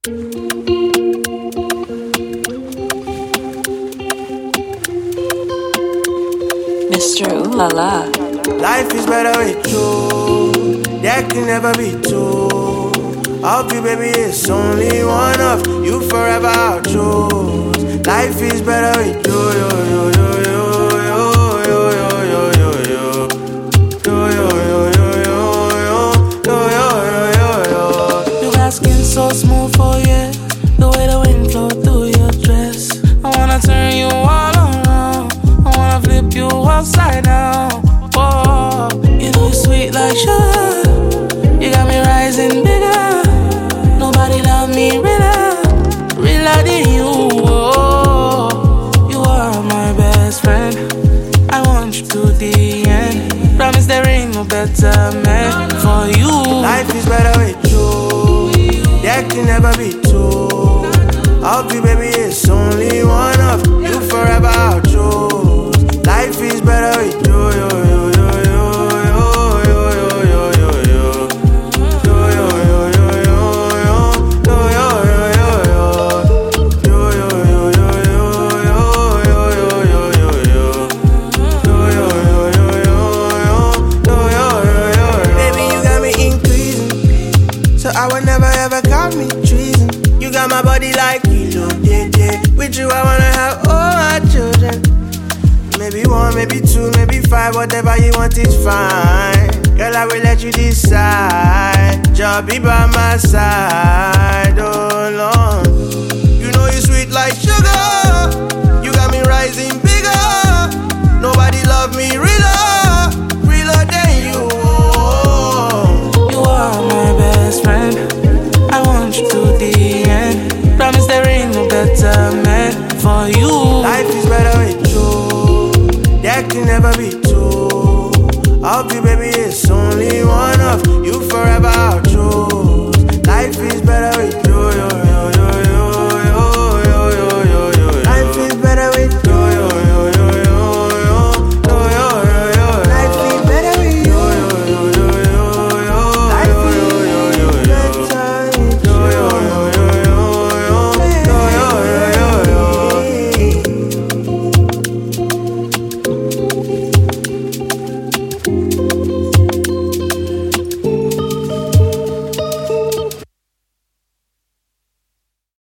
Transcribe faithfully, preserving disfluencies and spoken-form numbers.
Mister Ooh La La. Life is better with you. There can never be two. Of you, baby, it's only one of you forever I'll choose. Life is better with you, yo, yo, yo, yo, yo, yo, yo, yo, yo, yo, yo, yo, yo, yo, yo, yo, yo, yo. You got skin so smooth for you, the way the wind flow through your dress. I wanna turn you all around, I wanna flip you upside down. Whoa, you know you're sweet like sugar, you got me rising bigger. Nobody love me realer, realer than you. Oh, you are my best friend, I want you to the end. Promise there ain't no better man for you. Life is better with you. There can never be two. Of you, baby, it's only one of you forever I'll choose. Life is better with you, yo, yo, yo, yo, yo, yo, yo, yo, yo, yo, yo, yo, yo, my body like kilo, yeah, yeah. With you I wanna have all my children. Maybe one, maybe two, maybe five. Whatever you want is fine. Girl, I will let you decide. Just be by my side, oh Lord. You know you sweet like sugar, you got me rising bigger. Nobody love me realer, realer than you. You are my best friend, I want you to the end. Promise there ain't no better man for you. Life is better with you. There can never be two. Of you, baby, it's only one.